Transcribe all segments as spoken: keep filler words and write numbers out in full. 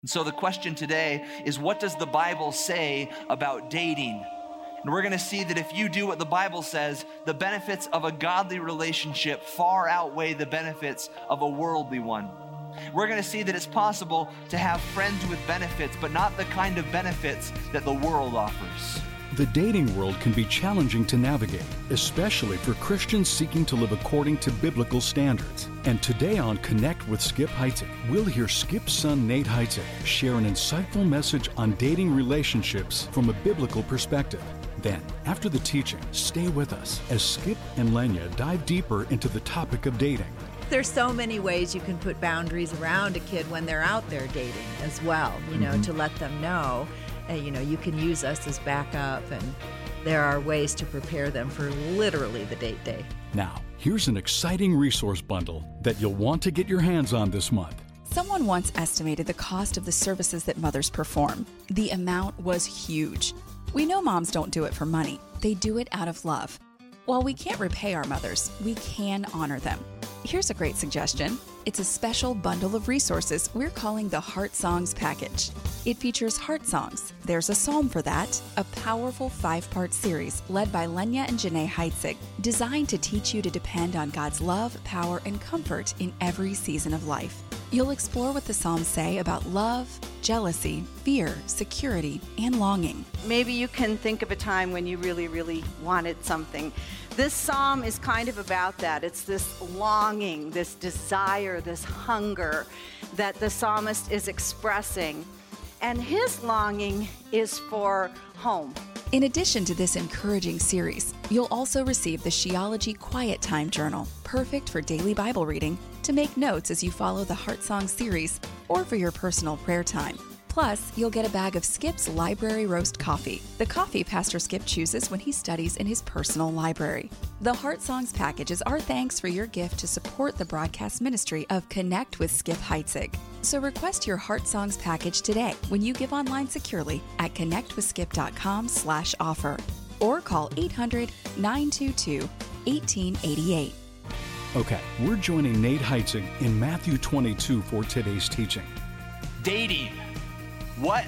And so the question today is, what does the Bible say about dating? And we're going to see that if you do what the Bible says, the benefits of a godly relationship far outweigh the benefits of a worldly one. We're going to see that it's possible to have friends with benefits, but not the kind of benefits that the world offers. The dating world can be challenging to navigate, especially for Christians seeking to live according to biblical standards. And today on Connect with Skip Heitzig, we'll hear Skip's son Nate Heitzig share an insightful message on dating relationships from a biblical perspective. Then, after the teaching, stay with us as Skip and Lenya dive deeper into the topic of dating. There's so many ways you can put boundaries around a kid when they're out there dating as well, you know, mm-hmm. to let them know. Uh, you know, you can use us as backup, and there are ways to prepare them for literally the date day. Now, here's an exciting resource bundle that you'll want to get your hands on this month. Someone once estimated the cost of the services that mothers perform. The amount was huge. We know moms don't do it for money. They do it out of love. While we can't repay our mothers, we can honor them. Here's a great suggestion. It's a special bundle of resources we're calling the Heart Songs Package. It features heart songs. There's a psalm for that, a powerful five-part series led by Lenya and Janae Heitzig, designed to teach you to depend on God's love, power, and comfort in every season of life. You'll explore what the Psalms say about love, jealousy, fear, security, and longing. Maybe you can think of a time when you really, really wanted something. This psalm is kind of about that. It's this longing, this desire, this hunger that the psalmist is expressing. And his longing is for home. In addition to this encouraging series, you'll also receive the Sheology Quiet Time Journal, perfect for daily Bible reading, to make notes as you follow the Heart Song series, or for your personal prayer time. Plus, you'll get a bag of Skip's Library Roast Coffee, the coffee Pastor Skip chooses when he studies in his personal library. The Heart Songs package is our thanks for your gift to support the broadcast ministry of Connect with Skip Heitzig. So request your Heart Songs package today when you give online securely at connectwithskip.com slash offer or call eight hundred, nine two two, one eight eight eight. Okay, we're joining Nate Heitzig in Matthew twenty-two for today's teaching. Dating. What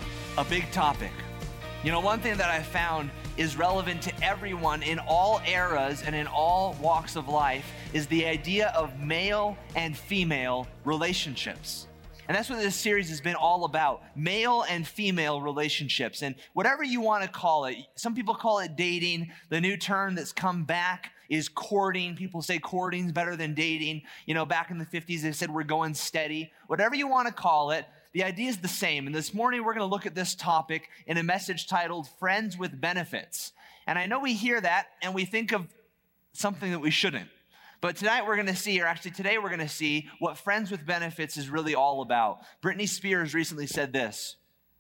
a big topic. You know, one thing that I found is relevant to everyone in all eras and in all walks of life is the idea of male and female relationships. And that's what this series has been all about, male and female relationships. And whatever you want to call it, some people call it dating. The new term that's come back is courting. People say courting is better than dating. You know, back in the fifties, they said we're going steady. Whatever you want to call it, the idea is the same. And this morning, we're going to look at this topic in a message titled Friends with Benefits. And I know we hear that and we think of something that we shouldn't. But tonight we're going to see, or actually today we're going to see what Friends with Benefits is really all about. Britney Spears recently said this: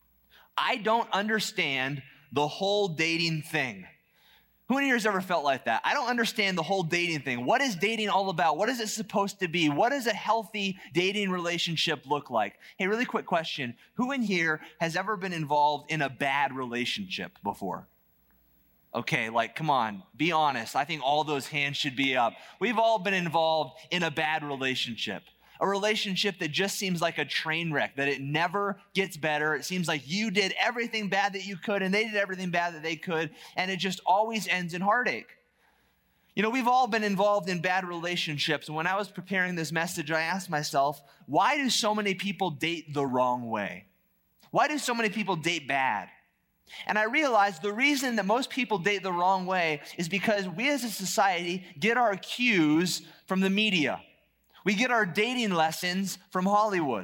I don't understand the whole dating thing. Who in here has ever felt like that? I don't understand the whole dating thing. What is dating all about? What is it supposed to be? What does a healthy dating relationship look like? Hey, really quick question. Who in here has ever been involved in a bad relationship before? Okay, like, come on, be honest. I think all those hands should be up. We've all been involved in a bad relationship. A relationship that just seems like a train wreck, that it never gets better. It seems like you did everything bad that you could, and they did everything bad that they could, and it just always ends in heartache. You know, we've all been involved in bad relationships, and when I was preparing this message, I asked myself, why do so many people date the wrong way? Why do so many people date bad? And I realized the reason that most people date the wrong way is because we as a society get our cues from the media. We get our dating lessons from Hollywood.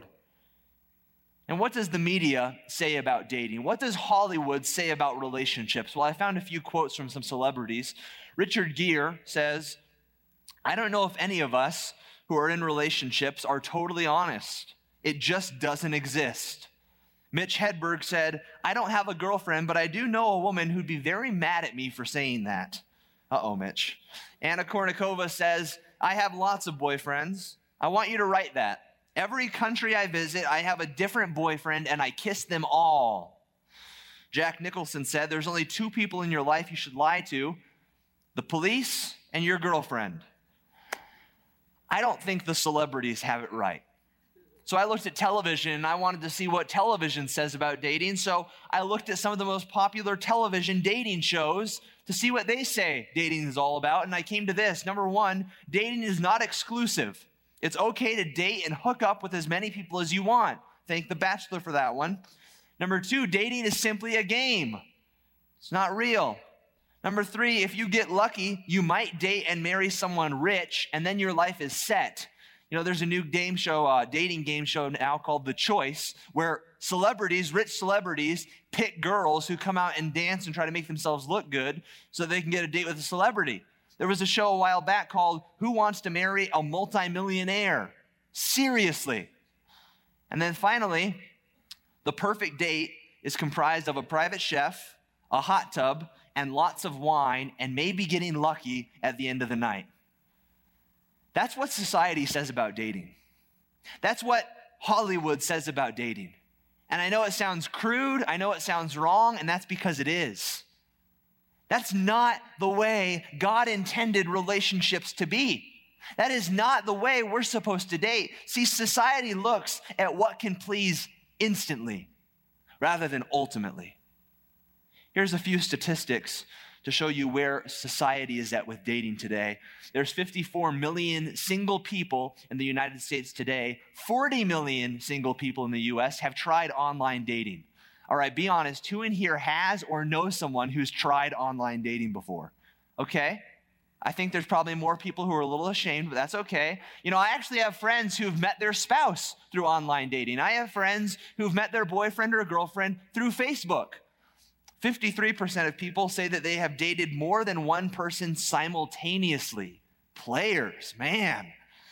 And what does the media say about dating? What does Hollywood say about relationships? Well, I found a few quotes from some celebrities. Richard Gere says, I don't know if any of us who are in relationships are totally honest. It just doesn't exist. Mitch Hedberg said, I don't have a girlfriend, but I do know a woman who'd be very mad at me for saying that. Uh-oh, Mitch. Anna Kournikova says, I have lots of boyfriends. I want you to write that. Every country I visit, I have a different boyfriend and I kiss them all. Jack Nicholson said, there's only two people in your life you should lie to, the police and your girlfriend. I don't think the celebrities have it right. So I looked at television and I wanted to see what television says about dating. So I looked at some of the most popular television dating shows to see what they say dating is all about. And I came to this. Number one, dating is not exclusive. It's okay to date and hook up with as many people as you want. Thank The Bachelor for that one. Number two, dating is simply a game. It's not real. Number three, if you get lucky, you might date and marry someone rich, and then your life is set. You know, there's a new game show, uh, dating game show now called The Choice, where celebrities, rich celebrities, pick girls who come out and dance and try to make themselves look good so they can get a date with a celebrity. There was a show a while back called Who Wants to Marry a Multimillionaire? Seriously. And then finally, the perfect date is comprised of a private chef, a hot tub, and lots of wine, and maybe getting lucky at the end of the night. That's what society says about dating. That's what Hollywood says about dating. And I know it sounds crude, I know it sounds wrong, and that's because it is. That's not the way God intended relationships to be. That is not the way we're supposed to date. See, society looks at what can please instantly rather than ultimately. Here's a few statistics to show you where society is at with dating today. There's fifty-four million single people in the United States today. forty million single people in the U S have tried online dating. All right, be honest, who in here has or knows someone who's tried online dating before? Okay? I think there's probably more people who are a little ashamed, but that's okay. You know, I actually have friends who've met their spouse through online dating. I have friends who've met their boyfriend or girlfriend through Facebook. fifty-three percent of people say that they have dated more than one person simultaneously. Players, man.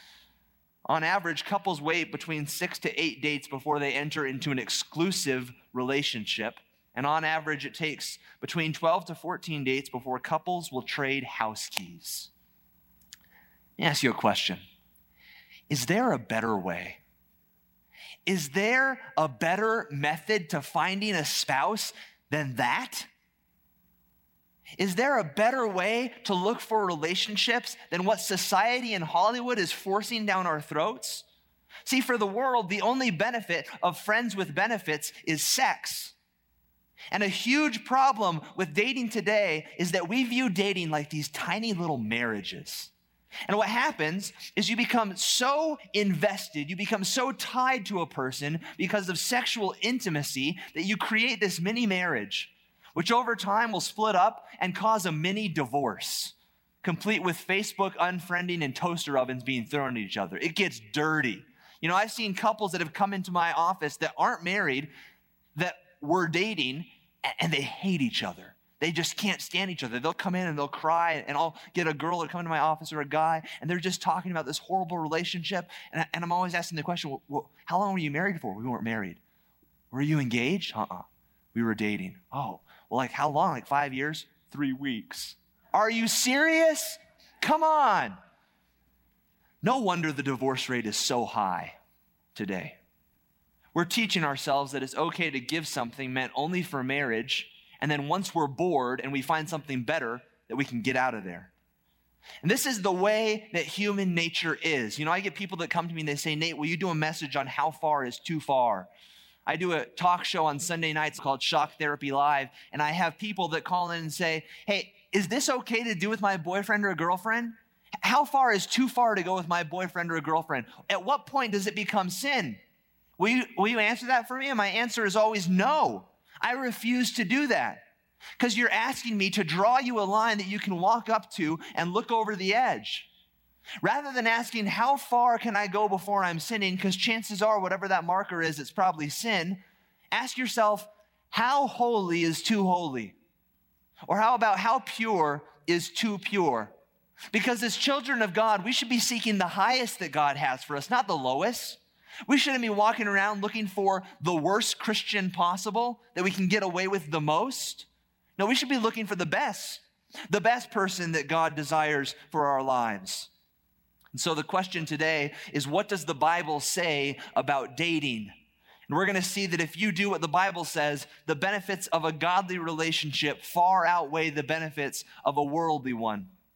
On average, couples wait between six to eight dates before they enter into an exclusive relationship. And on average, it takes between twelve to fourteen dates before couples will trade house keys. Let me ask you a question. Is there a better way? Is there a better method to finding a spouse than that? Is there a better way to look for relationships than what society and Hollywood is forcing down our throats? See, for the world, the only benefit of friends with benefits is sex. And a huge problem with dating today is that we view dating like these tiny little marriages. And what happens is you become so invested, you become so tied to a person because of sexual intimacy that you create this mini marriage, which over time will split up and cause a mini divorce, complete with Facebook unfriending and toaster ovens being thrown at each other. It gets dirty. You know, I've seen couples that have come into my office that aren't married, that were dating, and they hate each other. They just can't stand each other. They'll come in and they'll cry, and I'll get a girl to come into my office or a guy, and they're just talking about this horrible relationship. And, I, and I'm always asking the question, well, well, how long were you married for? We weren't married. Were you engaged? Uh-uh. We were dating. Oh, well, like how long? Like five years? Three weeks. Are you serious? Come on. No wonder the divorce rate is so high today. We're teaching ourselves that it's okay to give something meant only for marriage, and then once we're bored and we find something better, that we can get out of there. And this is the way that human nature is. You know, I get people that come to me and they say, Nate, will you do a message on how far is too far? I do a talk show on Sunday nights called Shock Therapy Live, and I have people that call in and say, hey, is this okay to do with my boyfriend or girlfriend? How far is too far to go with my boyfriend or a girlfriend? At what point does it become sin? Will you, will you answer that for me? And my answer is always no. I refuse to do that because you're asking me to draw you a line that you can walk up to and look over the edge. Rather than asking, how far can I go before I'm sinning? Because chances are, whatever that marker is, it's probably sin. Ask yourself, how holy is too holy? Or how about how pure is too pure? Because as children of God, we should be seeking the highest that God has for us, not the lowest. We shouldn't be walking around looking for the worst Christian possible that we can get away with the most. No, we should be looking for the best, the best person that God desires for our lives. And so the question today is, what does the Bible say about dating? And we're going to see that if you do what the Bible says, the benefits of a godly relationship far outweigh the benefits of a worldly one.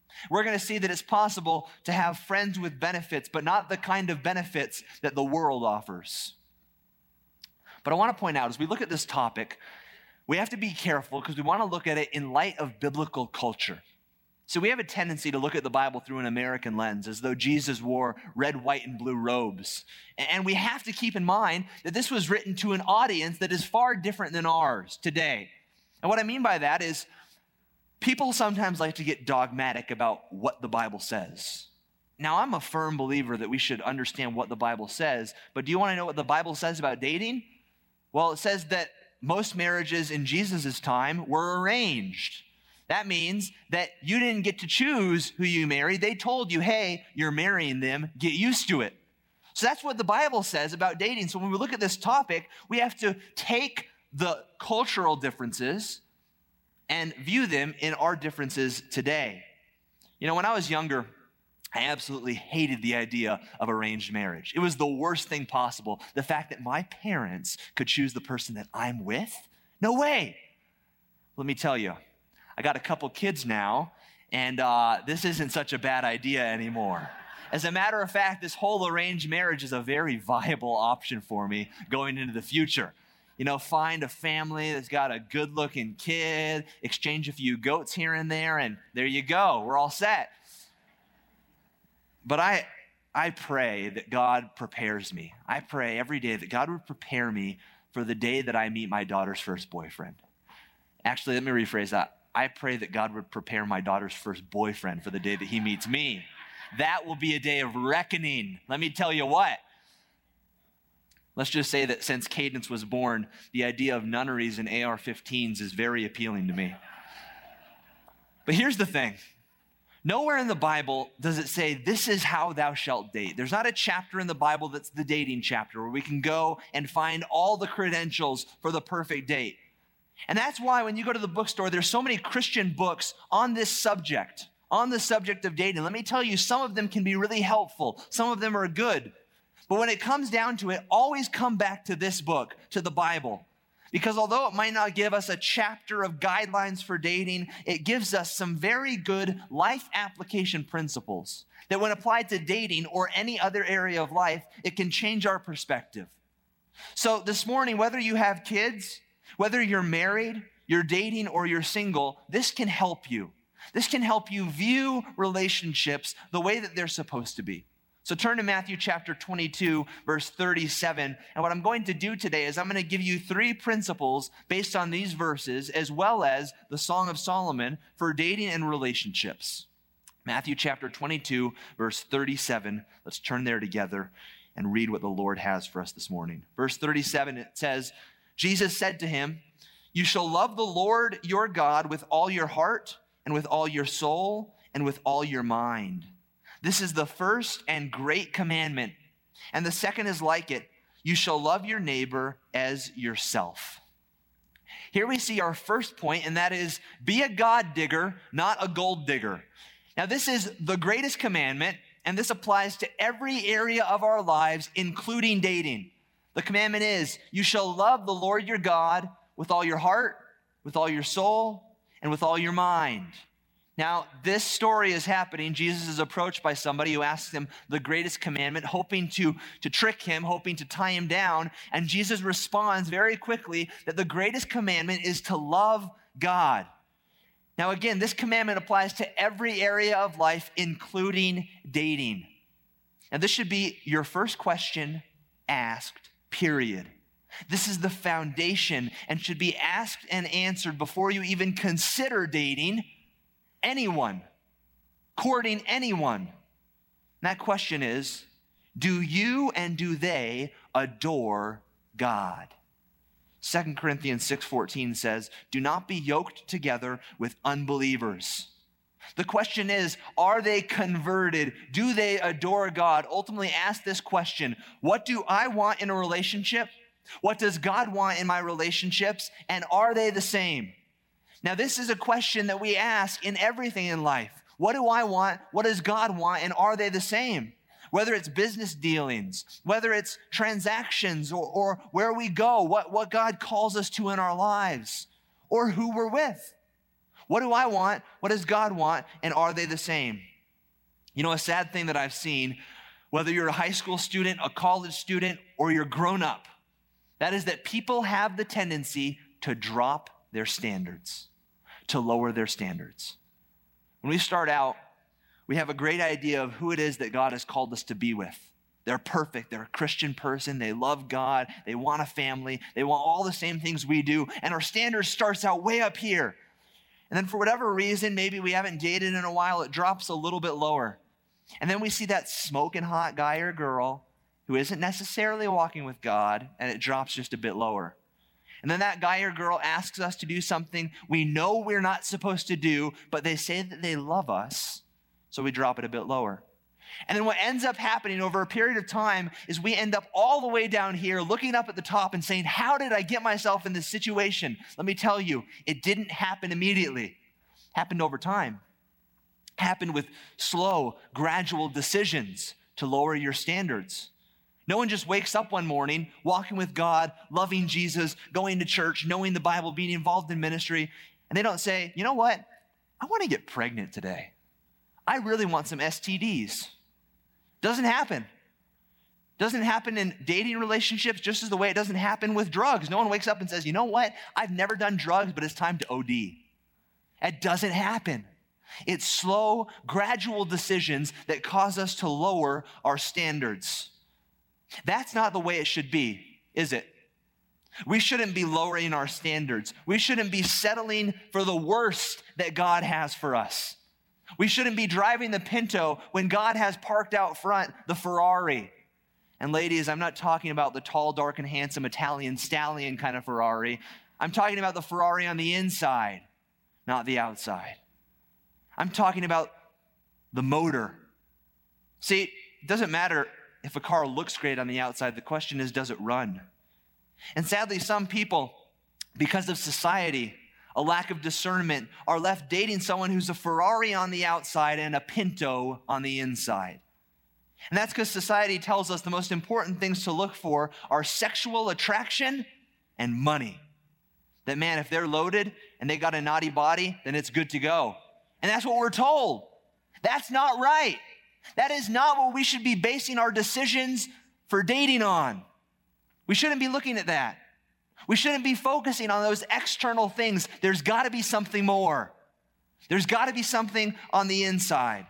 We're going to see that it's possible to have friends with benefits, but not the kind of benefits that the world offers. But I want to point out, as we look at this topic, we have to be careful because we want to look at it in light of biblical culture. So we have a tendency to look at the Bible through an American lens, as though Jesus wore red, white, and blue robes. And we have to keep in mind that this was written to an audience that is far different than ours today. And what I mean by that is people sometimes like to get dogmatic about what the Bible says. Now, I'm a firm believer that we should understand what the Bible says, but do you want to know what the Bible says about dating? Well, it says that most marriages in Jesus' time were arranged. That means that you didn't get to choose who you married. They told you, hey, you're marrying them, get used to it. So that's what the Bible says about dating. So when we look at this topic, we have to take the cultural differences and view them in our differences today. You know, when I was younger, I absolutely hated the idea of arranged marriage. It was the worst thing possible. The fact that my parents could choose the person that I'm with? No way. Let me tell you, I got a couple kids now, and uh, this isn't such a bad idea anymore. As a matter of fact, this whole arranged marriage is a very viable option for me going into the future. You know, find a family that's got a good-looking kid, exchange a few goats here and there, and there you go. We're all set. But I, I pray that God prepares me. I pray every day that God would prepare me for the day that I meet my daughter's first boyfriend. Actually, let me rephrase that. I pray that God would prepare my daughter's first boyfriend for the day that he meets me. That will be a day of reckoning. Let me tell you what. Let's just say that since Cadence was born, the idea of nunneries and A R fifteens is very appealing to me. But here's the thing. Nowhere in the Bible does it say, this is how thou shalt date. There's not a chapter in the Bible that's the dating chapter where we can go and find all the credentials for the perfect date. And that's why when you go to the bookstore, there's so many Christian books on this subject, on the subject of dating. Let me tell you, some of them can be really helpful. Some of them are good. But when it comes down to it, always come back to this book, to the Bible. Because although it might not give us a chapter of guidelines for dating, it gives us some very good life application principles that when applied to dating or any other area of life, it can change our perspective. So this morning, whether you have kids, whether you're married, you're dating, or you're single, this can help you. This can help you view relationships the way that they're supposed to be. So turn to Matthew chapter twenty-two, verse thirty-seven. And what I'm going to do today is I'm going to give you three principles based on these verses, as well as the Song of Solomon for dating and relationships. Matthew chapter twenty-two, verse thirty-seven. Let's turn there together and read what the Lord has for us this morning. Verse thirty-seven, it says, Jesus said to him, you shall love the Lord your God with all your heart and with all your soul and with all your mind. This is the first and great commandment. And the second is like it. You shall love your neighbor as yourself. Here we see our first point, and that is be a God digger, not a gold digger. Now, this is the greatest commandment, and this applies to every area of our lives, including dating. The commandment is, you shall love the Lord your God with all your heart, with all your soul, and with all your mind. Now, this story is happening. Jesus is approached by somebody who asks him the greatest commandment, hoping to, to trick him, hoping to tie him down. And Jesus responds very quickly that the greatest commandment is to love God. Now, again, this commandment applies to every area of life, including dating. And this should be your first question asked, period. This is the foundation and should be asked and answered before you even consider dating anyone, courting anyone. And that question is, do you and do they adore God? Second Corinthians six fourteen says, do not be yoked together with unbelievers. The question is, are they converted? Do they adore God? Ultimately ask this question, what do I want in a relationship? What does God want in my relationships? And are they the same? Now, this is a question that we ask in everything in life. What do I want? What does God want? And are they the same? Whether it's business dealings, whether it's transactions or, or where we go, what, what God calls us to in our lives, or who we're with. What do I want? What does God want? And are they the same? You know, a sad thing that I've seen, whether you're a high school student, a college student, or you're grown up, that is that people have the tendency to drop their standards, to lower their standards. When we start out, we have a great idea of who it is that God has called us to be with. They're perfect. They're a Christian person. They love God. They want a family. They want all the same things we do. And our standard starts out way up here. And then for whatever reason, maybe we haven't dated in a while, it drops a little bit lower. And then we see that smoking hot guy or girl who isn't necessarily walking with God, and it drops just a bit lower. And then that guy or girl asks us to do something we know we're not supposed to do, but they say that they love us, so we drop it a bit lower. And then what ends up happening over a period of time is we end up all the way down here looking up at the top and saying, how did I get myself in this situation? Let me tell you, it didn't happen immediately. It happened over time. It happened with slow, gradual decisions to lower your standards. No one just wakes up one morning, walking with God, loving Jesus, going to church, knowing the Bible, being involved in ministry, and they don't say, you know what? I want to get pregnant today. I really want some S T Ds. Doesn't happen. Doesn't happen in dating relationships just as the way it doesn't happen with drugs. No one wakes up and says, you know what? I've never done drugs, but it's time to O D. It doesn't happen. It's slow, gradual decisions that cause us to lower our standards. That's not the way it should be, is it? We shouldn't be lowering our standards. We shouldn't be settling for the worst that God has for us. We shouldn't be driving the Pinto when God has parked out front the Ferrari. And ladies, I'm not talking about the tall, dark, and handsome Italian stallion kind of Ferrari. I'm talking about the Ferrari on the inside, not the outside. I'm talking about the motor. See, it doesn't matter if a car looks great on the outside. The question is, does it run? And sadly, some people, because of society, a lack of discernment, are left dating someone who's a Ferrari on the outside and a Pinto on the inside. And that's because society tells us the most important things to look for are sexual attraction and money. That, man, if they're loaded and they got a naughty body, then it's good to go. And that's what we're told. That's not right. That is not what we should be basing our decisions for dating on. We shouldn't be looking at that. We shouldn't be focusing on those external things. There's got to be something more. There's got to be something on the inside.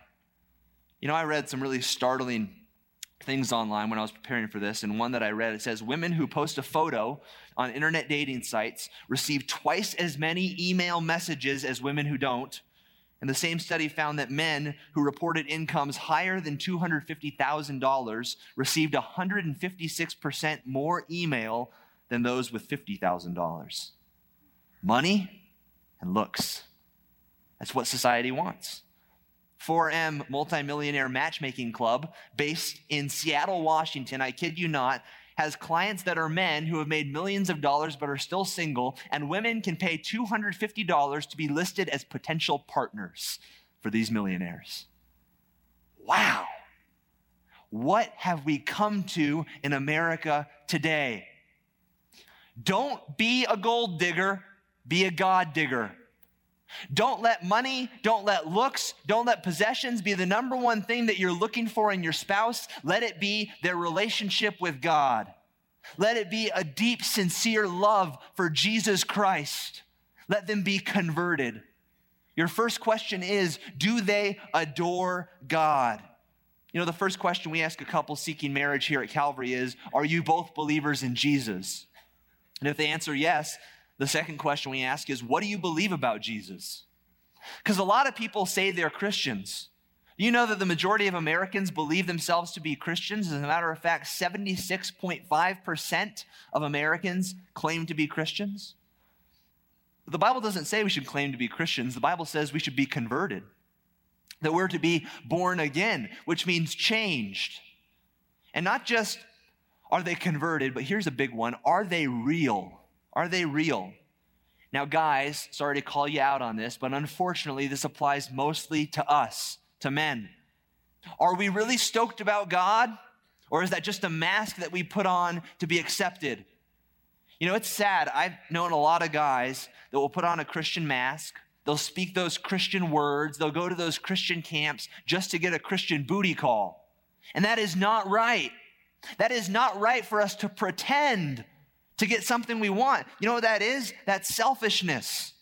You know, I read some really startling things online when I was preparing for this, and one that I read, it says, women who post a photo on internet dating sites receive twice as many email messages as women who don't. And the same study found that men who reported incomes higher than two hundred fifty thousand dollars received one hundred fifty-six percent more email than those with fifty thousand dollars. Money and looks. That's what society wants. four M Multimillionaire Matchmaking Club, based in Seattle, Washington, I kid you not, has clients that are men who have made millions of dollars but are still single, and women can pay two hundred fifty dollars to be listed as potential partners for these millionaires. Wow. What have we come to in America today? Don't be a gold digger, be a God digger. Don't let money, don't let looks, don't let possessions be the number one thing that you're looking for in your spouse. Let it be their relationship with God. Let it be a deep, sincere love for Jesus Christ. Let them be converted. Your first question is, do they adore God? You know, the first question we ask a couple seeking marriage here at Calvary is, are you both believers in Jesus? And if they answer yes, the second question we ask is, what do you believe about Jesus? Because a lot of people say they're Christians. You know that the majority of Americans believe themselves to be Christians. As a matter of fact, seventy-six point five percent of Americans claim to be Christians. The Bible doesn't say we should claim to be Christians. The Bible says we should be converted, that we're to be born again, which means changed. And not just are they converted, but here's a big one. Are they real? Are they real? Now, guys, sorry to call you out on this, but unfortunately, this applies mostly to us, to men. Are we really stoked about God? Or is that just a mask that we put on to be accepted? You know, it's sad. I've known a lot of guys that will put on a Christian mask, They'll speak those Christian words. They'll go to those Christian camps just to get a Christian booty call. And that is not right. That is not right for us to pretend to get something we want. You know what that is? That's selfishness.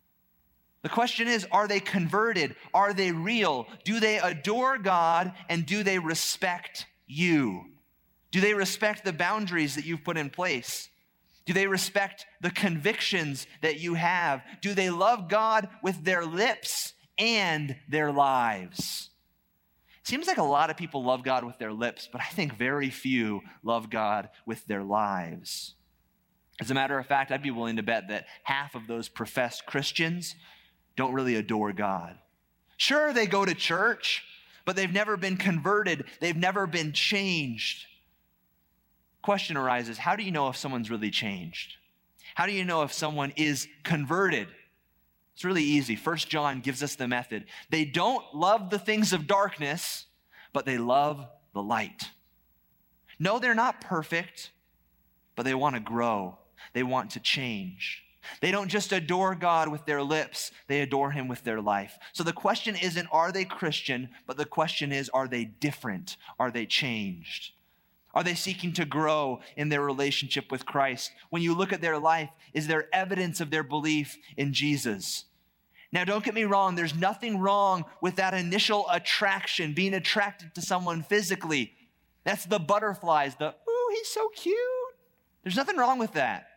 The question is, are they converted? Are they real? Do they adore God, and do they respect you? Do they respect the boundaries that you've put in place? Do they respect the convictions that you have? Do they love God with their lips and their lives? It seems like a lot of people love God with their lips, but I think very few love God with their lives. As a matter of fact, I'd be willing to bet that half of those professed Christians don't really adore God. Sure, they go to church, but they've never been converted. They've never been changed. Question arises, how do you know if someone's really changed? How do you know if someone is converted? It's really easy. First John gives us the method. They don't love the things of darkness, but they love the light. No, they're not perfect, but they want to grow. They want to change. They don't just adore God with their lips, they adore him with their life. So the question isn't, are they Christian? But the question is, are they different? Are they changed? Are they seeking to grow in their relationship with Christ? When you look at their life, is there evidence of their belief in Jesus? Now, don't get me wrong. There's nothing wrong with that initial attraction, being attracted to someone physically. That's the butterflies, the, ooh, he's so cute. There's nothing wrong with that.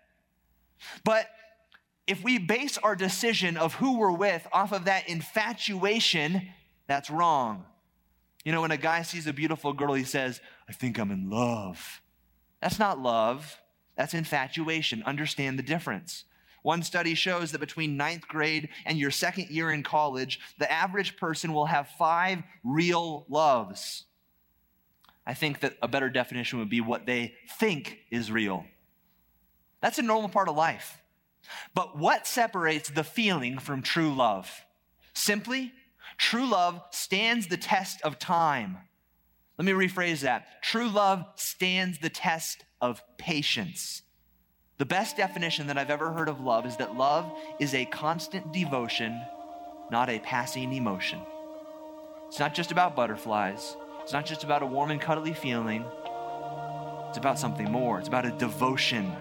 But if we base our decision of who we're with off of that infatuation, that's wrong. You know, when a guy sees a beautiful girl, he says, I think I'm in love. That's not love. That's infatuation. Understand the difference. One study shows that between ninth grade and your second year in college, the average person will have five real loves. I think that a better definition would be what they think is real. That's a normal part of life. But what separates the feeling from true love? Simply, true love stands the test of time. Let me rephrase that. True love stands the test of patience. The best definition that I've ever heard of love is that love is a constant devotion, not a passing emotion. It's not just about butterflies. It's not just about a warm and cuddly feeling. It's about something more. It's about a devotion.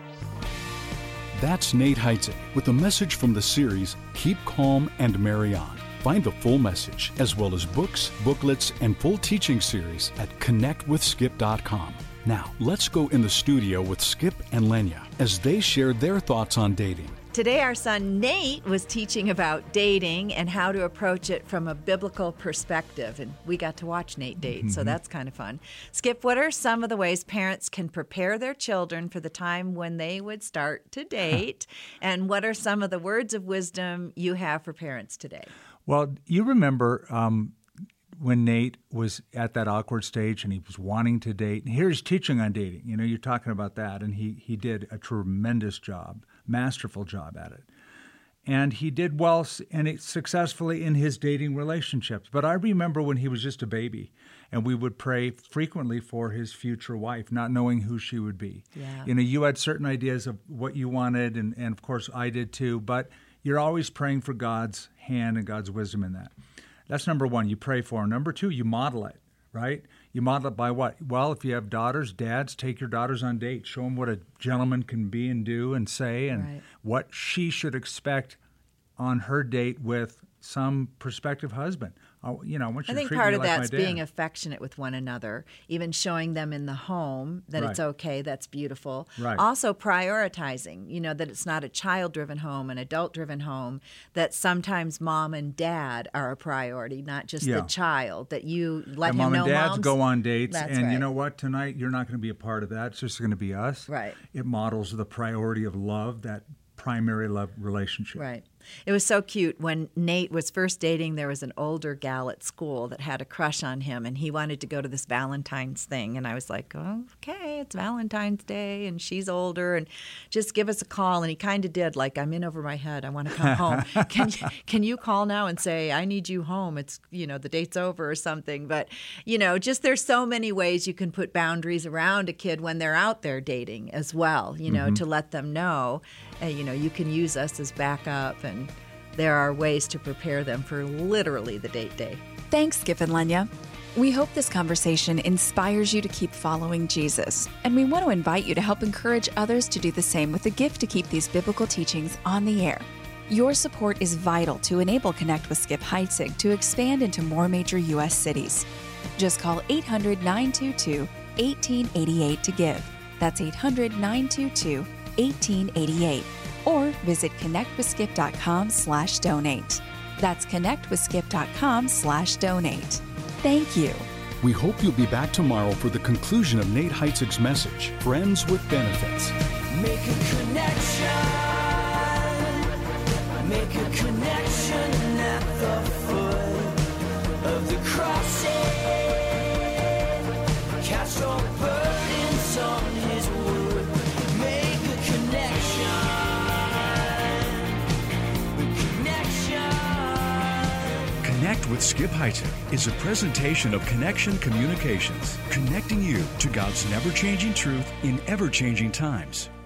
That's Nate Heitzig with a message from the series Keep Calm and Marry On. Find the full message, as well as books, booklets, and full teaching series at connect with skip dot com. Now, let's go in the studio with Skip and Lenya as they share their thoughts on dating. Today, our son Nate was teaching about dating and how to approach it from a biblical perspective. And we got to watch Nate date, mm-hmm. so that's kind of fun. Skip, what are some of the ways parents can prepare their children for the time when they would start to date? And what are some of the words of wisdom you have for parents today? Well, you remember um, when Nate was at that awkward stage and he was wanting to date. And here's teaching on dating. You know, you're talking about that. And he, he did a tremendous job. Masterful job at it. And he did well and it successfully in his dating relationships. But I remember when he was just a baby and we would pray frequently for his future wife, not knowing who she would be. Yeah. You know, you had certain ideas of what you wanted, and, and of course I did too, but you're always praying for God's hand and God's wisdom in that. That's number one, you pray for him. Number two, you model it, right? You model it by what? Well, if you have daughters, dads, take your daughters on dates. Show them what a gentleman can be and do and say, and right. what she should expect on her date with some prospective husband. Oh, you know, I want you I to think treat part me of like that's my dad. being affectionate with one another, even showing them in the home that Right. it's okay, that's beautiful. Right. Also prioritizing, you know, that it's not a child-driven home, an adult-driven home, that sometimes mom and dad are a priority, not just Yeah. the child, that you let And him mom know and dads mom's, go on dates, That's and right. you know what? Tonight you're not going to be a part of that. It's just going to be us. Right. It models the priority of love, that primary love relationship. Right. It was so cute. When Nate was first dating, there was an older gal at school that had a crush on him, and he wanted to go to this Valentine's thing. And I was like, oh, okay, it's Valentine's Day, and she's older, and just give us a call. And he kind of did, like, I'm in over my head. I want to come home. Can you, can you call now and say, I need you home? It's, you know, the date's over or something. But, you know, just there's so many ways you can put boundaries around a kid when they're out there dating as well, you know, Mm-hmm. to let them know, uh, you know, you can use us as backup, and there are ways to prepare them for literally the date day. Thanks, Skip and Lenya. We hope this conversation inspires you to keep following Jesus, and we want to invite you to help encourage others to do the same with the gift to keep these biblical teachings on the air. Your support is vital to enable Connect with Skip Heitzig to expand into more major U S cities. Just call eight hundred, nine two two, one eight eight eight to give. That's eight hundred, nine two two, one eight eight eight. Or visit connectwithskip.com slash donate. That's connectwithskip.com slash donate. Thank you. We hope you'll be back tomorrow for the conclusion of Nate Heitzig's message, Friends with Benefits. Make a connection. Make a connection at the foot of the cross. Cast your burdens on his wood. Make a connection. Connection. Connect with Skip Heitzig is a presentation of Connection Communications, connecting you to God's never-changing truth in ever-changing times.